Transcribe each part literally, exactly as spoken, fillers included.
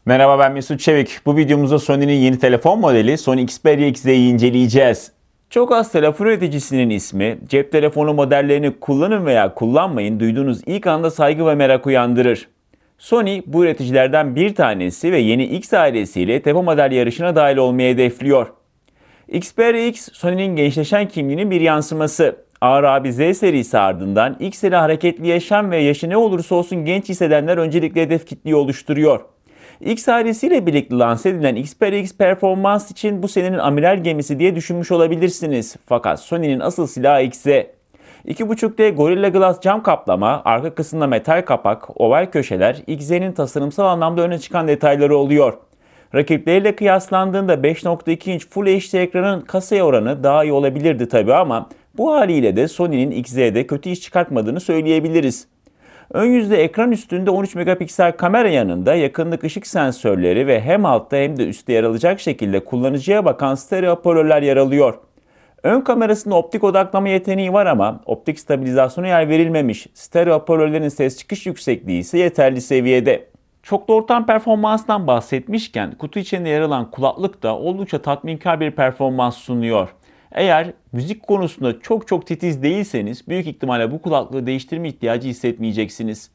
Merhaba, ben Mesut Çevik. Bu videomuzda Sony'nin yeni telefon modeli Sony Xperia X Z'yi inceleyeceğiz. Çok az telefon üreticisinin ismi, cep telefonu modellerini kullanın veya kullanmayın duyduğunuz ilk anda saygı ve merak uyandırır. Sony bu üreticilerden bir tanesi ve yeni X ailesiyle tepe model yarışına dahil olmayı hedefliyor. Xperia X, Sony'nin gençleşen kimliğinin bir yansıması. Ağır abi Z serisi ardından X ile hareketli yaşam ve yaşı ne olursa olsun genç hissedenler öncelikle hedef kitleyi oluşturuyor. X ailesiyle birlikte lanse edilen Xperia X performans için bu senenin amiral gemisi diye düşünmüş olabilirsiniz. Fakat Sony'nin asıl silahı X Z. iki buçuk D Gorilla Glass cam kaplama, arka kısımda metal kapak, oval köşeler X Z'nin tasarımsal anlamda öne çıkan detayları oluyor. Rakipleriyle kıyaslandığında beş nokta iki inç Full H D ekranın kasaya oranı daha iyi olabilirdi tabi ama bu haliyle de Sony'nin X Z'de kötü iş çıkartmadığını söyleyebiliriz. Ön yüzde ekran üstünde on üç megapiksel kamera yanında yakınlık ışık sensörleri ve hem altta hem de üstte yer alacak şekilde kullanıcıya bakan stereo hoparlörler yer alıyor. Ön kamerasında optik odaklama yeteneği var ama optik stabilizasyona yer verilmemiş. Stereo hoparlörlerin ses çıkış yüksekliği ise yeterli seviyede. Çoklu ortam performanstan bahsetmişken kutu içinde yer alan kulaklık da oldukça tatminkar bir performans sunuyor. Eğer müzik konusunda çok çok titiz değilseniz büyük ihtimalle bu kulaklığı değiştirme ihtiyacı hissetmeyeceksiniz.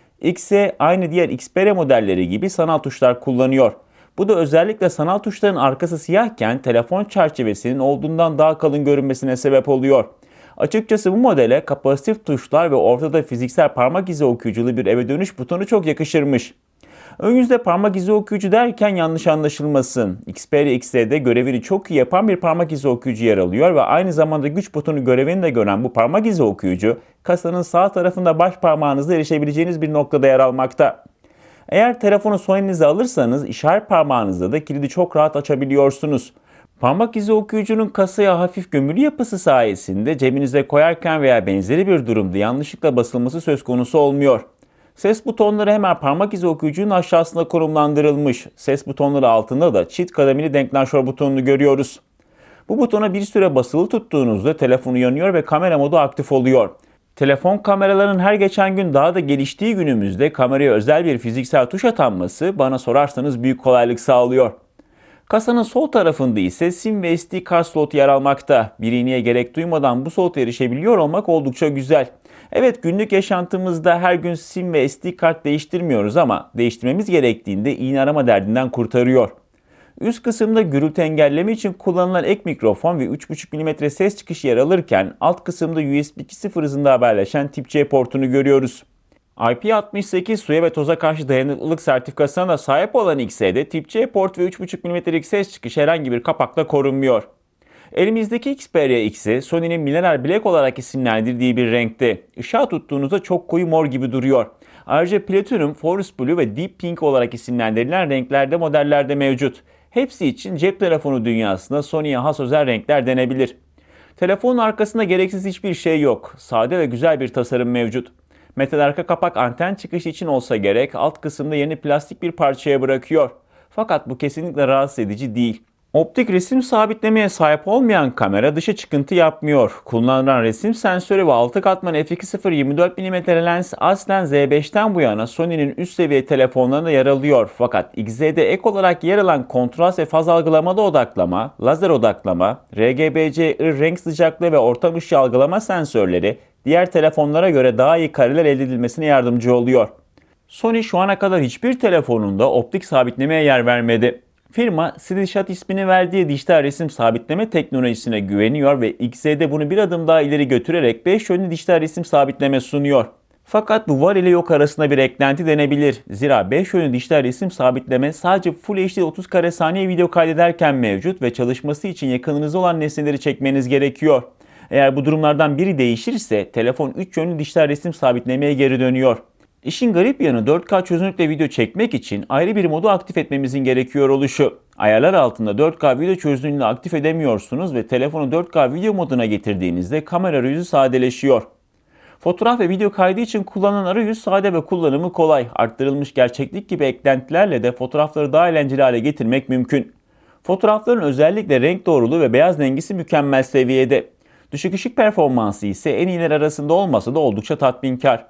X Z aynı diğer Xperia modelleri gibi sanal tuşlar kullanıyor. Bu da özellikle sanal tuşların arkası siyahken telefon çerçevesinin olduğundan daha kalın görünmesine sebep oluyor. Açıkçası bu modele kapasitif tuşlar ve ortada fiziksel parmak izi okuyuculu bir eve dönüş butonu çok yakışırmış. Ön yüzde parmak izi okuyucu derken yanlış anlaşılmasın. Xperia X Z'de görevini çok iyi yapan bir parmak izi okuyucu yer alıyor ve aynı zamanda güç butonu görevini de gören bu parmak izi okuyucu kasanın sağ tarafında baş parmağınızla erişebileceğiniz bir noktada yer almakta. Eğer telefonu son elinize alırsanız işaret parmağınızla da kilidi çok rahat açabiliyorsunuz. Parmak izi okuyucunun kasaya hafif gömülü yapısı sayesinde cebinize koyarken veya benzeri bir durumda yanlışlıkla basılması söz konusu olmuyor. Ses butonları hemen parmak izi okuyucunun aşağısında konumlandırılmış. Ses butonları altında da çift kademeli deklanşör butonunu görüyoruz. Bu butona bir süre basılı tuttuğunuzda telefon yanıyor ve kamera modu aktif oluyor. Telefon kameralarının her geçen gün daha da geliştiği günümüzde kameraya özel bir fiziksel tuş atanması bana sorarsanız büyük kolaylık sağlıyor. Kasanın sol tarafında ise SIM ve S D kart slotu yer almakta. Bir iğneye gerek duymadan bu slota erişebiliyor olmak oldukça güzel. Evet, günlük yaşantımızda her gün SIM ve S D kart değiştirmiyoruz ama değiştirmemiz gerektiğinde iğne arama derdinden kurtarıyor. Üst kısımda gürültü engelleme için kullanılan ek mikrofon ve üç buçuk milimetre ses çıkışı yer alırken alt kısımda U S B iki nokta sıfır hızında haberleşen Tip C portunu görüyoruz. I P altmış sekiz suya ve toza karşı dayanıklılık sertifikasına da sahip olan X Z'de Tip C port ve üç buçuk milimetrelik ses çıkışı herhangi bir kapakla korunmuyor. Elimizdeki Xperia X'i Sony'nin Millennial Black olarak isimlendirdiği bir renkte. Işığa tuttuğunuzda çok koyu mor gibi duruyor. Ayrıca Platinum, Forest Blue ve Deep Pink olarak isimlendirilen renklerde modellerde mevcut. Hepsi için cep telefonu dünyasında Sony'ye has özel renkler denebilir. Telefonun arkasında gereksiz hiçbir şey yok. Sade ve güzel bir tasarım mevcut. Metal arka kapak anten çıkışı için olsa gerek alt kısımda yeni plastik bir parçaya bırakıyor. Fakat bu kesinlikle rahatsız edici değil. Optik resim sabitlemeye sahip olmayan kamera dışa çıkıntı yapmıyor. Kullanılan resim sensörü ve altı katman f iki nokta sıfır yirmi dört milimetre lens aslen Z beşten bu yana Sony'nin üst seviye telefonlarında yer alıyor. Fakat X Z'de ek olarak yer alan kontrast ve faz algılamada odaklama, lazer odaklama, R G B C I renk sıcaklığı ve ortam ışığı algılama sensörleri diğer telefonlara göre daha iyi kareler elde edilmesine yardımcı oluyor. Sony şu ana kadar hiçbir telefonunda optik sabitlemeye yer vermedi. Firma SteadyShot ismini verdiği dijital resim sabitleme teknolojisine güveniyor ve X Z'de bunu bir adım daha ileri götürerek beş yönlü dijital resim sabitleme sunuyor. Fakat bu var ile yok arasında bir eklenti denebilir. Zira beş yönlü dijital resim sabitleme sadece Full H D otuz kare saniye video kaydederken mevcut ve çalışması için yakınınızda olan nesneleri çekmeniz gerekiyor. Eğer bu durumlardan biri değişirse telefon üç yönlü dijital resim sabitlemeye geri dönüyor. İşin garip yanı dört K çözünürlükle video çekmek için ayrı bir modu aktif etmemizin gerekiyor oluşu. Ayarlar altında dört K video çözünürlüğünü aktif edemiyorsunuz ve telefonu dört K video moduna getirdiğinizde kamera arayüzü sadeleşiyor. Fotoğraf ve video kaydı için kullanılan arayüz sade ve kullanımı kolay. Arttırılmış gerçeklik gibi eklentilerle de fotoğrafları daha eğlenceli hale getirmek mümkün. Fotoğrafların özellikle renk doğruluğu ve beyaz dengesi mükemmel seviyede. Düşük ışık performansı ise en iyiler arasında olmasa da oldukça tatminkar.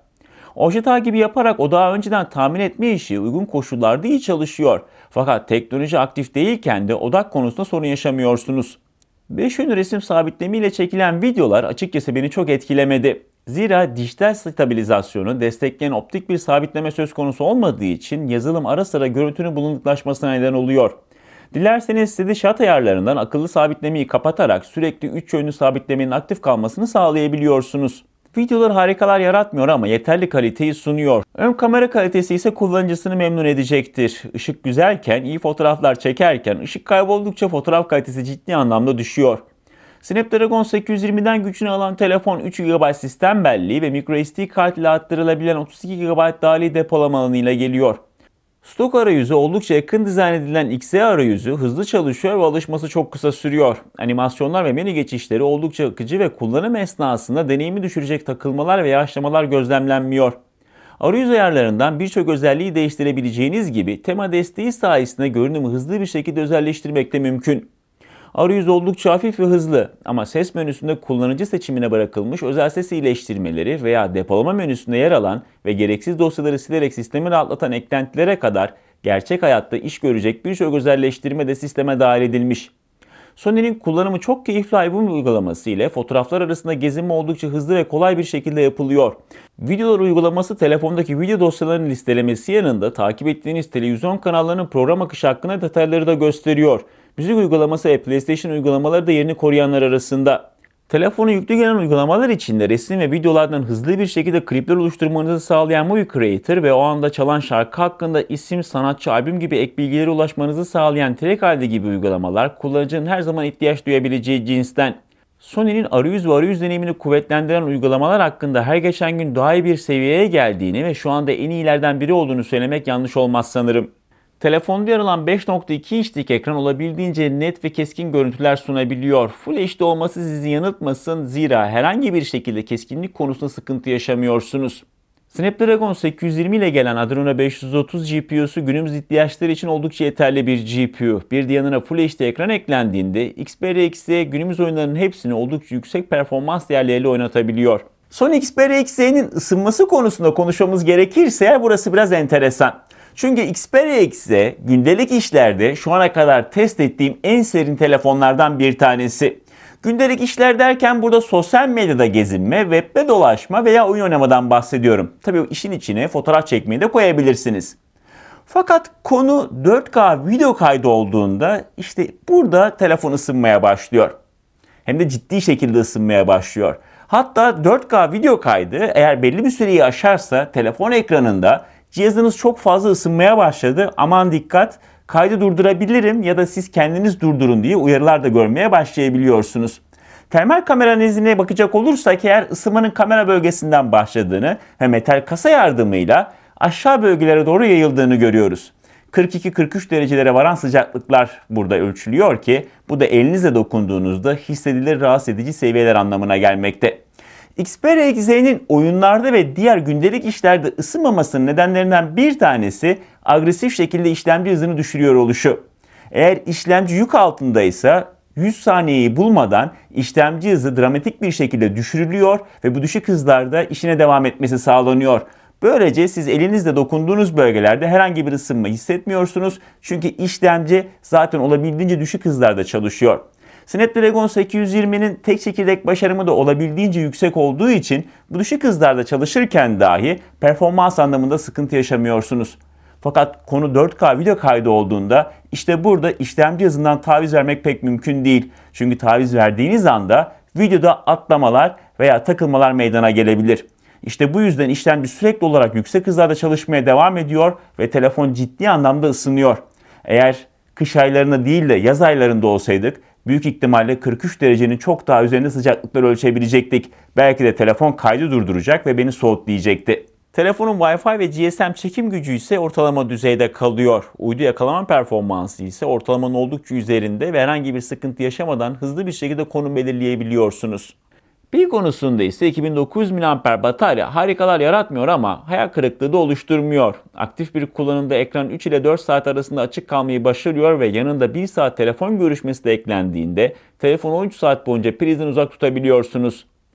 Obje takibi yaparak odağı önceden tahmin etme işi uygun koşullarda iyi çalışıyor. Fakat teknoloji aktif değilken de odak konusunda sorun yaşamıyorsunuz. beş yönlü resim sabitleme ile çekilen videolar açıkçası beni çok etkilemedi. Zira dijital stabilizasyonu destekleyen optik bir sabitleme söz konusu olmadığı için yazılım ara sıra görüntünün bulanıklaşmasına neden oluyor. Dilerseniz steady shot ayarlarından akıllı sabitlemeyi kapatarak sürekli üç yönlü sabitlemenin aktif kalmasını sağlayabiliyorsunuz. Videolar harikalar yaratmıyor ama yeterli kaliteyi sunuyor. Ön kamera kalitesi ise kullanıcısını memnun edecektir. Işık güzelken, iyi fotoğraflar çekerken ışık kayboldukça fotoğraf kalitesi ciddi anlamda düşüyor. Snapdragon sekiz yüz yirmiden gücünü alan telefon üç gigabayt sistem belleği ve microSD kart ile arttırılabilen otuz iki gigabayt dahili depolama alanıyla geliyor. Stok arayüzü oldukça yakın dizayn edilen X Z arayüzü hızlı çalışıyor ve alışması çok kısa sürüyor. Animasyonlar ve menü geçişleri oldukça akıcı ve kullanım esnasında deneyimi düşürecek takılmalar ve yavaşlamalar gözlemlenmiyor. Arayüz ayarlarından birçok özelliği değiştirebileceğiniz gibi tema desteği sayesinde görünümü hızlı bir şekilde özelleştirmek de mümkün. Arayüz oldukça hafif ve hızlı ama ses menüsünde kullanıcı seçimine bırakılmış özel ses iyileştirmeleri veya depolama menüsünde yer alan ve gereksiz dosyaları silerek sistemi rahatlatan eklentilere kadar gerçek hayatta iş görecek birçok özelleştirme de sisteme dahil edilmiş. Sony'nin kullanımı çok keyifli albüm uygulaması ile fotoğraflar arasında gezinme oldukça hızlı ve kolay bir şekilde yapılıyor. Videolar uygulaması telefondaki video dosyalarının listelemesi yanında takip ettiğiniz televizyon kanallarının program akışı hakkında detayları da gösteriyor. Müzik uygulaması ve PlayStation uygulamaları da yerini koruyanlar arasında. Telefona yüklü gelen uygulamalar içinde resim ve videolardan hızlı bir şekilde klipler oluşturmanızı sağlayan Movie Creator ve o anda çalan şarkı hakkında isim, sanatçı, albüm gibi ek bilgilere ulaşmanızı sağlayan Track I D gibi uygulamalar kullanıcının her zaman ihtiyaç duyabileceği cinsten. Sony'nin arayüz ve arayüz deneyimini kuvvetlendiren uygulamalar hakkında her geçen gün daha iyi bir seviyeye geldiğini ve şu anda en iyilerden biri olduğunu söylemek yanlış olmaz sanırım. Telefonda yer alan beş nokta iki inçlik ekran olabildiğince net ve keskin görüntüler sunabiliyor. Full H D olması sizi yanıltmasın, zira herhangi bir şekilde keskinlik konusunda sıkıntı yaşamıyorsunuz. Snapdragon sekiz yüz yirmi ile gelen Adreno beş yüz otuz G P U'su günümüz ihtiyaçları için oldukça yeterli bir G P U. Bir de yanına Full H D ekran eklendiğinde Xperia X Z günümüz oyunlarının hepsini oldukça yüksek performans değerleriyle oynatabiliyor. Sony Xperia X Z'nin ısınması konusunda konuşmamız gerekirse eğer burası biraz enteresan. Çünkü Xperia X Z gündelik işlerde şu ana kadar test ettiğim en serin telefonlardan bir tanesi. Gündelik işler derken burada sosyal medyada gezinme, webde dolaşma veya oyun oynamadan bahsediyorum. Tabii işin içine fotoğraf çekmeyi de koyabilirsiniz. Fakat konu dört K video kaydı olduğunda işte burada telefon ısınmaya başlıyor. Hem de ciddi şekilde ısınmaya başlıyor. Hatta dört K video kaydı eğer belli bir süreyi aşarsa telefon ekranında cihazınız çok fazla ısınmaya başladı, aman dikkat, kaydı durdurabilirim ya da siz kendiniz durdurun diye uyarılar da görmeye başlayabiliyorsunuz. Termal kamera analizine bakacak olursak eğer ısınmanın kamera bölgesinden başladığını ve metal kasa yardımıyla aşağı bölgelere doğru yayıldığını görüyoruz. kırk iki kırk üç derecelere varan sıcaklıklar burada ölçülüyor ki bu da elinizle dokunduğunuzda hissedilir rahatsız edici seviyeler anlamına gelmekte. Xperia X Z'nin oyunlarda ve diğer gündelik işlerde ısınmamasının nedenlerinden bir tanesi agresif şekilde işlemci hızını düşürüyor oluşu. Eğer işlemci yük altındaysa yüz saniyeyi bulmadan işlemci hızı dramatik bir şekilde düşürülüyor ve bu düşük hızlarda işine devam etmesi sağlanıyor. Böylece siz elinizle dokunduğunuz bölgelerde herhangi bir ısınma hissetmiyorsunuz çünkü işlemci zaten olabildiğince düşük hızlarda çalışıyor. Snapdragon sekiz yüz yirminin tek çekirdek başarımı da olabildiğince yüksek olduğu için bu düşük hızlarda çalışırken dahi performans anlamında sıkıntı yaşamıyorsunuz. Fakat konu dört K video kaydı olduğunda işte burada işlemci hızından taviz vermek pek mümkün değil. Çünkü taviz verdiğiniz anda videoda atlamalar veya takılmalar meydana gelebilir. İşte bu yüzden işlemci sürekli olarak yüksek hızlarda çalışmaya devam ediyor ve telefon ciddi anlamda ısınıyor. Eğer kış aylarında değil de yaz aylarında olsaydık büyük ihtimalle kırk üç derecenin çok daha üzerinde sıcaklıkları ölçebilecektik. Belki de telefon kaydı durduracak ve beni soğut diyecekti. Telefonun Wi-Fi ve G S M çekim gücü ise ortalama düzeyde kalıyor. Uydu yakalama performansı ise ortalamanın oldukça üzerinde ve herhangi bir sıkıntı yaşamadan hızlı bir şekilde konum belirleyebiliyorsunuz. Pil konusunda ise iki bin dokuz yüz miliamper batarya harikalar yaratmıyor ama hayal kırıklığı da oluşturmuyor. Aktif bir kullanımda ekran üç ile dört saat arasında açık kalmayı başarıyor ve yanında bir saat telefon görüşmesi de eklendiğinde telefonu on üç saat boyunca prizden uzak tutabiliyorsunuz.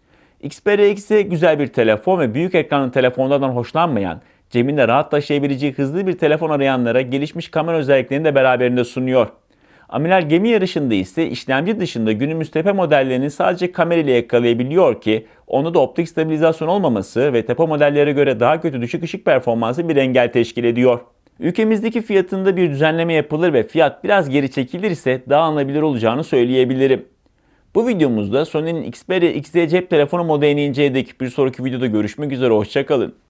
Xperia X Z güzel bir telefon ve büyük ekranlı telefonlardan hoşlanmayan, cebinde rahat taşıyabileceği hızlı bir telefon arayanlara gelişmiş kamera özelliklerini de beraberinde sunuyor. Amiral gemi yarışında ise işlemci dışında günümüz tepe modellerini sadece kamera ile yakalayabiliyor ki onda da optik stabilizasyon olmaması ve tepe modellere göre daha kötü düşük ışık performansı bir engel teşkil ediyor. Ülkemizdeki fiyatında bir düzenleme yapılır ve fiyat biraz geri çekilirse daha alınabilir olacağını söyleyebilirim. Bu videomuzda Sony'nin Xperia X Z cep telefonu modelini inceledik. Bir sonraki videoda görüşmek üzere, hoşça kalın.